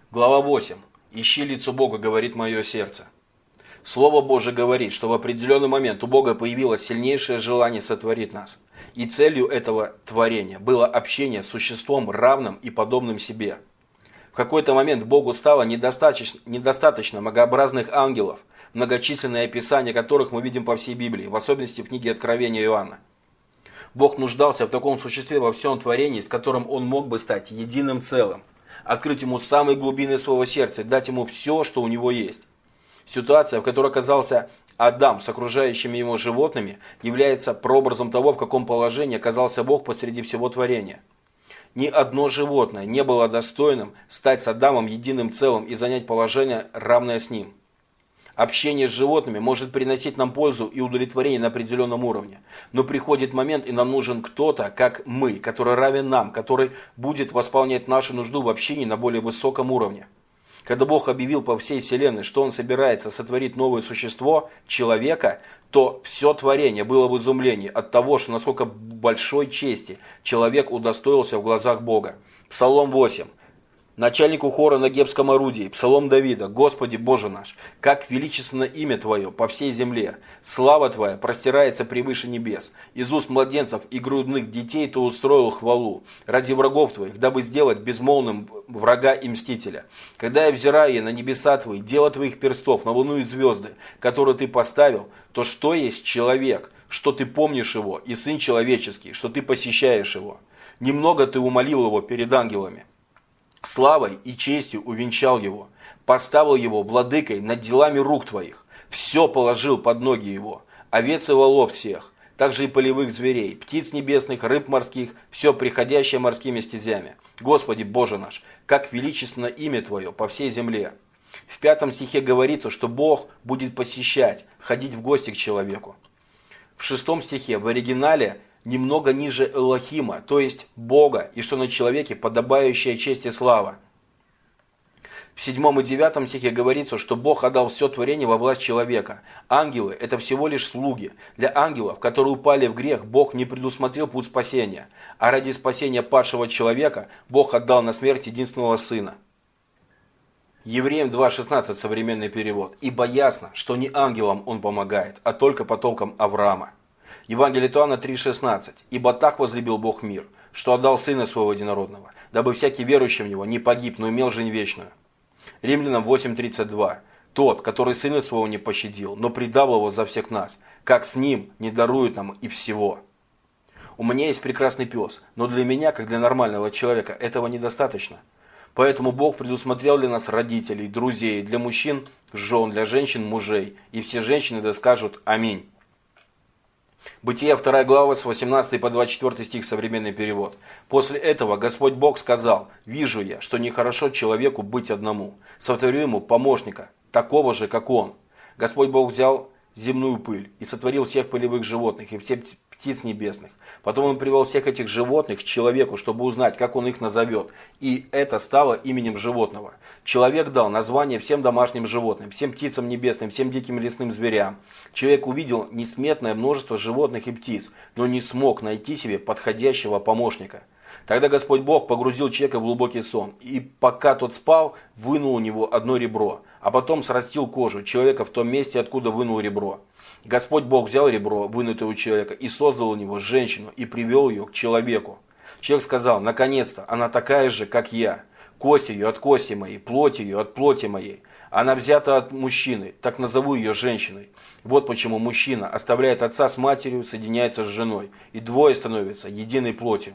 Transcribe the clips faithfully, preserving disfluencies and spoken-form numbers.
Глава восемь. Ищи лицо Бога, говорит мое сердце. Слово Божие говорит, что в определенный момент у Бога появилось сильнейшее желание сотворить нас. И целью этого творения было общение с существом, равным и подобным себе. В какой-то момент Богу стало недостаточно, недостаточно многообразных ангелов, многочисленные описания которых мы видим по всей Библии, в особенности в книге Откровения Иоанна. Бог нуждался в таком существе во всем творении, с которым Он мог бы стать единым целым, открыть ему самые глубины своего сердца, дать ему все, что у него есть. Ситуация, в которой оказался Адам с окружающими его животными, является прообразом того, в каком положении оказался Бог посреди всего творения. Ни одно животное не было достойным стать с Адамом единым целым и занять положение, равное с ним. Общение с животными может приносить нам пользу и удовлетворение на определенном уровне. Но приходит момент, и нам нужен кто-то, как мы, который равен нам, который будет восполнять нашу нужду в общении на более высоком уровне. Когда Бог объявил по всей вселенной, что Он собирается сотворить новое существо, человека, то все творение было в изумлении от того, что насколько большой чести человек удостоился в глазах Бога. Псалом восемь. Начальнику хора на гебском орудии, Псалом Давида. Господи Боже наш, как величественно имя Твое по всей земле. Слава Твоя простирается превыше небес. Из уст младенцев и грудных детей Ты устроил хвалу ради врагов Твоих, дабы сделать безмолвным врага и мстителя. Когда я взираю на небеса Твои, дело Твоих перстов, на луну и звезды, которые Ты поставил, то что есть человек, что Ты помнишь его, и сын человеческий, что Ты посещаешь его? Немного Ты умолил его перед ангелами. Славой и честью увенчал его, поставил его владыкой над делами рук твоих, все положил под ноги его, овец и волов всех, также и полевых зверей, птиц небесных, рыб морских, все приходящее морскими стезями. Господи Боже наш, как величественно имя Твое по всей земле. В пятом стихе говорится, что Бог будет посещать, ходить в гости к человеку. В шестом стихе в оригинале немного ниже Элохима, то есть Бога, и что на человеке подобающая честь и слава. В седьмом и девятом стихе говорится, что Бог отдал все творение во власть человека. Ангелы – это всего лишь слуги. Для ангелов, которые упали в грех, Бог не предусмотрел путь спасения. А ради спасения падшего человека Бог отдал на смерть единственного Сына. Евреям два шестнадцать современный перевод. «Ибо ясно, что не ангелам Он помогает, а только потомкам Авраама». Евангелие от Иоанна три шестнадцать. «Ибо так возлюбил Бог мир, что отдал Сына Своего Единородного, дабы всякий верующий в Него не погиб, но имел жизнь вечную». Римлянам восемь тридцать два. «Тот, который Сына Своего не пощадил, но предал Его за всех нас, как с Ним не дарует нам и всего». У меня есть прекрасный пес, но для меня, как для нормального человека, этого недостаточно. Поэтому Бог предусмотрел для нас родителей, друзей, для мужчин – жен, для женщин – мужей. И все женщины да скажут «Аминь». Бытие вторая глава с восемнадцатого по двадцать четвёртый стих современный перевод. «После этого Господь Бог сказал: вижу я, что нехорошо человеку быть одному. Сотворю ему помощника, такого же, как он. Господь Бог взял земную пыль и сотворил всех полевых животных и всех птиц небесных. Потом он привел всех этих животных к человеку, чтобы узнать, как он их назовет. И это стало именем животного. Человек дал название всем домашним животным, всем птицам небесным, всем диким лесным зверям. Человек увидел несметное множество животных и птиц, но не смог найти себе подходящего помощника. Тогда Господь Бог погрузил человека в глубокий сон, и пока тот спал, вынул у него одно ребро, а потом срастил кожу человека в том месте, откуда вынул ребро. Господь Бог взял ребро, вынутое у человека, и создал у него женщину, и привел ее к человеку. Человек сказал: наконец-то, она такая же, как я. Кость ее от кости моей, плоть ее от плоти моей. Она взята от мужчины, так назову ее женщиной. Вот почему мужчина оставляет отца с матерью, соединяется с женой, и двое становятся единой плотью.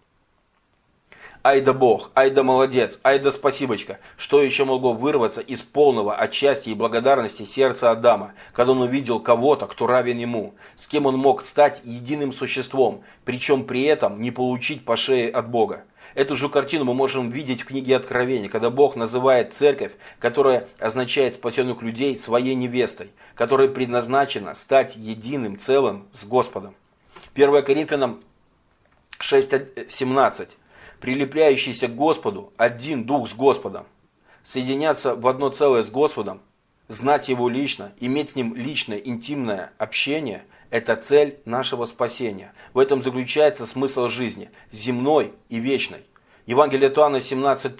Ай да Бог, ай да молодец, ай да спасибочка. Что еще могло вырваться из полного от счастья и благодарности сердца Адама, когда он увидел кого-то, кто равен ему, с кем он мог стать единым существом, причем при этом не получить по шее от Бога. Эту же картину мы можем видеть в книге Откровения, когда Бог называет церковь, которая означает спасенных людей, своей невестой, которая предназначена стать единым целым с Господом. первое Коринфянам шесть семнадцать. Прилепляющийся к Господу, один дух с Господом. Соединяться в одно целое с Господом, знать Его лично, иметь с Ним личное, интимное общение – это цель нашего спасения. В этом заключается смысл жизни, земной и вечной. Евангелие от Иоанна семнадцать три.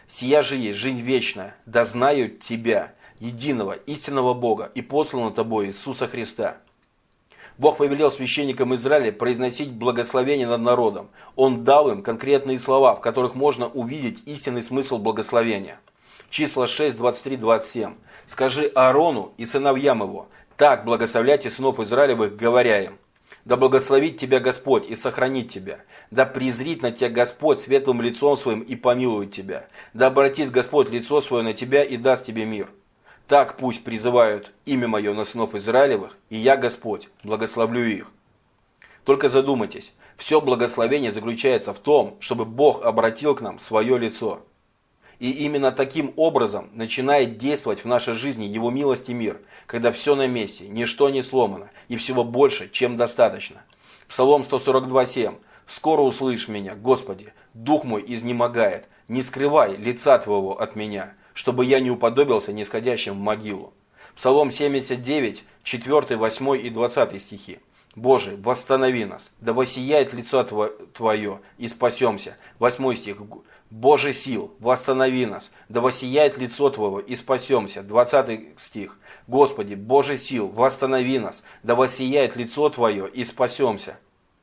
Сия же есть жизнь вечная, да знают Тебя, единого, истинного Бога, и посланного Тобой Иисуса Христа. Бог повелел священникам Израиля произносить благословение над народом. Он дал им конкретные слова, в которых можно увидеть истинный смысл благословения. Числа шесть, двадцать три, двадцать семь. «Скажи Аарону и сыновьям его, так благословляйте сынов Израилевых, говоря им: да благословит тебя Господь и сохранит тебя. Да презрит на тебя Господь светлым лицом своим и помилует тебя. Да обратит Господь лицо свое на тебя и даст тебе мир. Так пусть призывают имя мое на сынов Израилевых, и я, Господь, благословлю их». Только задумайтесь, все благословение заключается в том, чтобы Бог обратил к нам свое лицо. И именно таким образом начинает действовать в нашей жизни Его милость и мир, когда все на месте, ничто не сломано, и всего больше, чем достаточно. Псалом сто сорок два, семь. «Скоро услышь меня, Господи, дух мой изнемогает, не скрывай лица Твоего от меня, чтобы я не уподобился нисходящим в могилу». Псалом семьдесят девять, четыре, восемь и двадцать стихи. «Боже, восстанови нас, да воссияет лицо Твое, и спасемся». восьмой стих. «Боже сил, восстанови нас, да воссияет лицо Твое, и спасемся». двадцатый стих. «Господи, Боже сил, восстанови нас, да воссияет лицо Твое, и спасемся».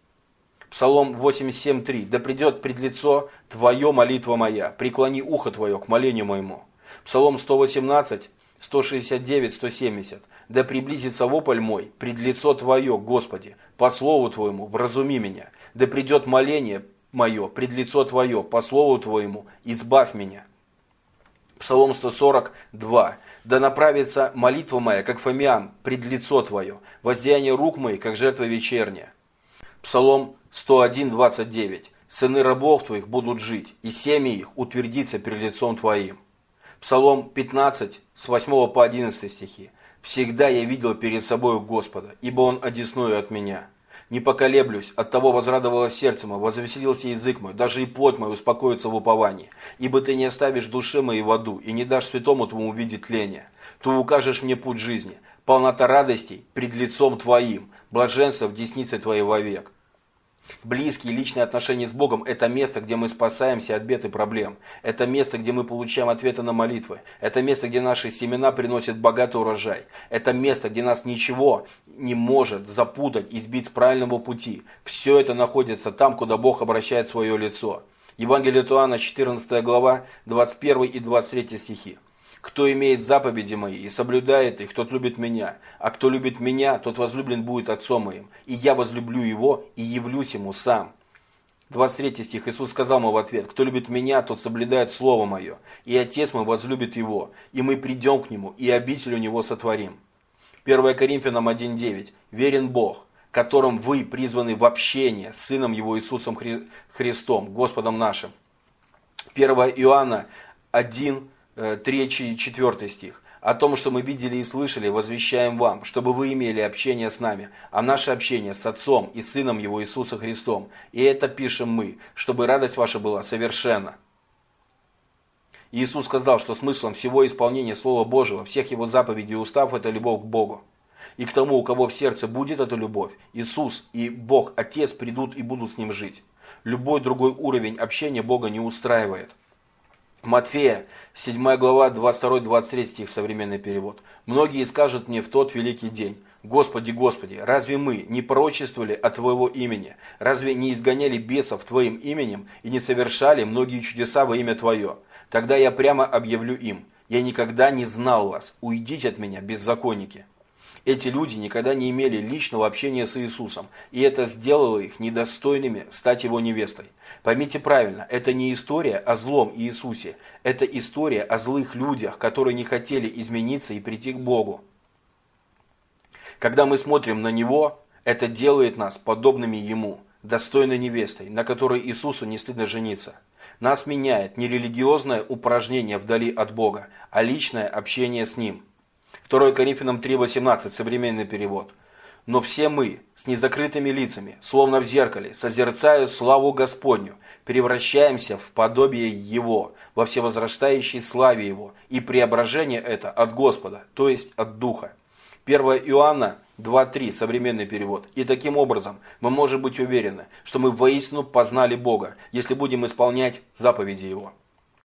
Псалом восемьдесят семь, три. «Да придет пред лицо Твое молитва моя, преклони ухо Твое к молению моему». Псалом сто восемнадцать, сто шестьдесят девять, сто семьдесят. «Да приблизится вопль мой пред лицо Твое, Господи, по слову Твоему вразуми меня. Да придет моление мое пред лицо Твое, по слову Твоему избавь меня». Псалом сто сорок два. «Да направится молитва моя, как фимиам, пред лицо Твое, воздаяние рук моих, как жертва вечерняя». Псалом сто один, двадцать девять. «Сыны рабов Твоих будут жить, и семя их утвердится перед лицом Твоим». Псалом пятнадцать, с восьмого по одиннадцатый стихи. «Всегда я видел перед собою Господа, ибо Он одесную от меня. Не поколеблюсь, оттого возрадовалось сердце мое, возвеселился язык мой, даже и плоть моя успокоится в уповании. Ибо Ты не оставишь душе моей в аду, и не дашь святому Твоему увидеть тление. Ты укажешь мне путь жизни, полнота радостей пред лицом Твоим, блаженство в деснице Твоей вовек». Близкие личные отношения с Богом – это место, где мы спасаемся от бед и проблем. Это место, где мы получаем ответы на молитвы. Это место, где наши семена приносят богатый урожай. Это место, где нас ничего не может запутать и сбить с правильного пути. Все это находится там, куда Бог обращает свое лицо. Евангелие от Иоанна, четырнадцатая глава, двадцать первый и двадцать третий стихи. «Кто имеет заповеди мои и соблюдает их, тот любит меня. А кто любит меня, тот возлюблен будет Отцом моим. И я возлюблю его и явлюсь ему сам». двадцать третий стих. Иисус сказал ему в ответ: «Кто любит меня, тот соблюдает Слово мое. И Отец мой возлюбит его. И мы придем к нему, и обитель у него сотворим». первое Коринфянам один, девять. «Верен Бог, которым вы призваны в общение с Сыном Его Иисусом Хри... Христом, Господом нашим». первое Иоанна один, три, четыре стих. «О том, что мы видели и слышали, возвещаем вам, чтобы вы имели общение с нами, а наше общение с Отцом и Сыном Его Иисусом Христом. И это пишем мы, чтобы радость ваша была совершенна». Иисус сказал, что смыслом всего исполнения Слова Божьего, всех Его заповедей и устав – это любовь к Богу. И к тому, у кого в сердце будет эта любовь, Иисус и Бог Отец придут и будут с Ним жить. Любой другой уровень общения Бога не устраивает. Матфея, седьмая глава, двадцать второй двадцать третий стих, современный перевод. «Многие скажут мне в тот великий день: Господи, Господи, разве мы не пророчествовали от Твоего имени? Разве не изгоняли бесов Твоим именем и не совершали многие чудеса во имя Твое? Тогда я прямо объявлю им: я никогда не знал вас, уйдите от меня, беззаконники». Эти люди никогда не имели личного общения с Иисусом, и это сделало их недостойными стать Его невестой. Поймите правильно, это не история о злом Иисусе, это история о злых людях, которые не хотели измениться и прийти к Богу. Когда мы смотрим на Него, это делает нас подобными Ему, достойной невестой, на которой Иисусу не стыдно жениться. Нас меняет не религиозное упражнение вдали от Бога, а личное общение с Ним. второе Коринфянам три, восемнадцать, современный перевод. «Но все мы, с незакрытыми лицами, словно в зеркале, созерцая славу Господню, превращаемся в подобие Его, во всевозрастающей славе Его, и преображение это от Господа, то есть от Духа». первое Иоанна два, три, современный перевод. «И таким образом мы можем быть уверены, что мы воистину познали Бога, если будем исполнять заповеди Его».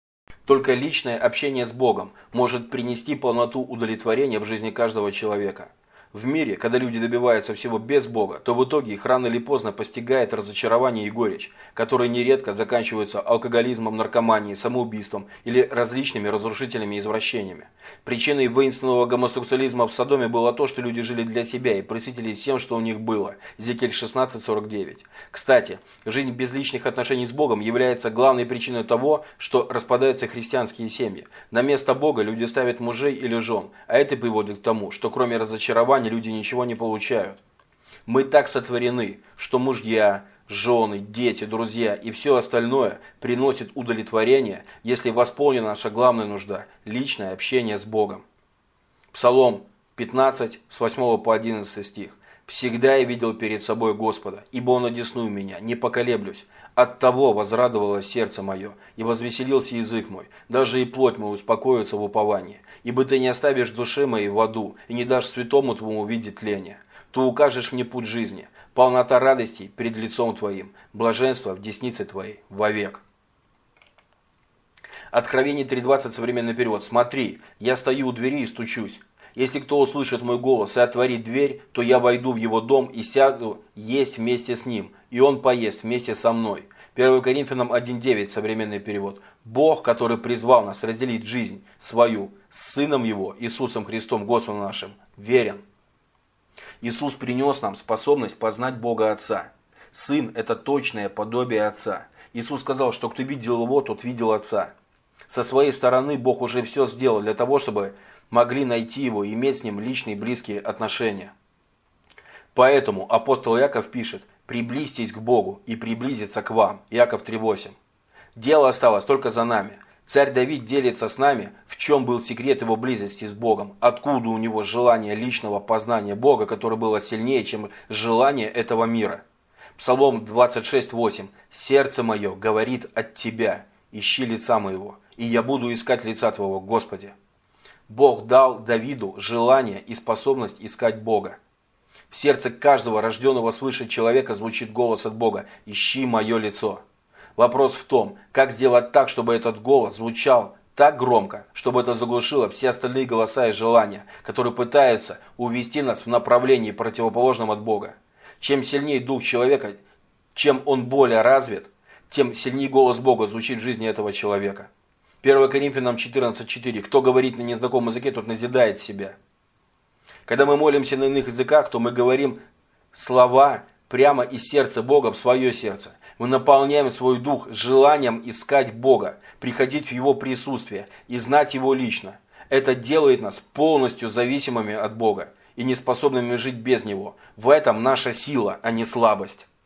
Только личное общение с Богом может принести полноту удовлетворения в жизни каждого человека. В мире, когда люди добиваются всего без Бога, то в итоге их рано или поздно постигает разочарование и горечь, которые нередко заканчиваются алкоголизмом, наркоманией, самоубийством или различными разрушительными извращениями. Причиной воинственного гомосексуализма в Содоме было то, что люди жили для себя и присытились всем, что у них было. Иезекииль шестнадцать сорок девять. Кстати, жизнь без личных отношений с Богом является главной причиной того, что распадаются христианские семьи. На место Бога люди ставят мужей или жен, а это приводит к тому, что кроме разочарования люди ничего не получают. Мы так сотворены, что мужья, жены, дети, друзья и все остальное приносит удовлетворение, если восполнена наша главная нужда – личное общение с Богом. Псалом пятнадцать, с восьмого по одиннадцатый стих. «Всегда я видел перед собой Господа, ибо Он одесную меня, не поколеблюсь. Оттого возрадовалось сердце мое, и возвеселился язык мой, даже и плоть моя успокоится в уповании. Ибо ты не оставишь души моей в аду, и не дашь святому твоему видеть тление. Ты укажешь мне путь жизни, полнота радостей пред лицом твоим, блаженство в деснице твоей вовек». Откровение три двадцать, современный перевод. «Смотри, я стою у двери и стучусь. Если кто услышит мой голос и отворит дверь, то я войду в его дом и сяду есть вместе с ним, и он поест вместе со мной». первое Коринфянам один девять, современный перевод. «Бог, который призвал нас разделить жизнь свою с Сыном Его, Иисусом Христом, Господом нашим, верен». Иисус принес нам способность познать Бога Отца. Сын – это точное подобие Отца. Иисус сказал, что кто видел Его, тот видел Отца. Со своей стороны Бог уже все сделал для того, чтобы могли найти Его и иметь с Ним личные близкие отношения. Поэтому апостол Иаков пишет: «Приблизьтесь к Богу, и приблизиться к вам». Иаков три восемь. Дело осталось только за нами. Царь Давид делится с нами, в чем был секрет его близости с Богом, откуда у него желание личного познания Бога, которое было сильнее, чем желание этого мира. Псалом двадцать шесть восемь. «Сердце мое говорит от Тебя, ищи лица моего, и я буду искать лица Твоего, Господи». Бог дал Давиду желание и способность искать Бога. В сердце каждого рожденного свыше человека звучит голос от Бога: «Ищи мое лицо». Вопрос в том, как сделать так, чтобы этот голос звучал так громко, чтобы это заглушило все остальные голоса и желания, которые пытаются увести нас в направлении, противоположном от Бога. Чем сильнее дух человека, чем он более развит, тем сильнее голос Бога звучит в жизни этого человека. первое Коринфянам четырнадцать четыре. «Кто говорит на незнакомом языке, тот назидает себя». Когда мы молимся на иных языках, то мы говорим слова прямо из сердца Бога в свое сердце. Мы наполняем свой дух желанием искать Бога, приходить в Его присутствие и знать Его лично. Это делает нас полностью зависимыми от Бога и неспособными жить без Него. В этом наша сила, а не слабость.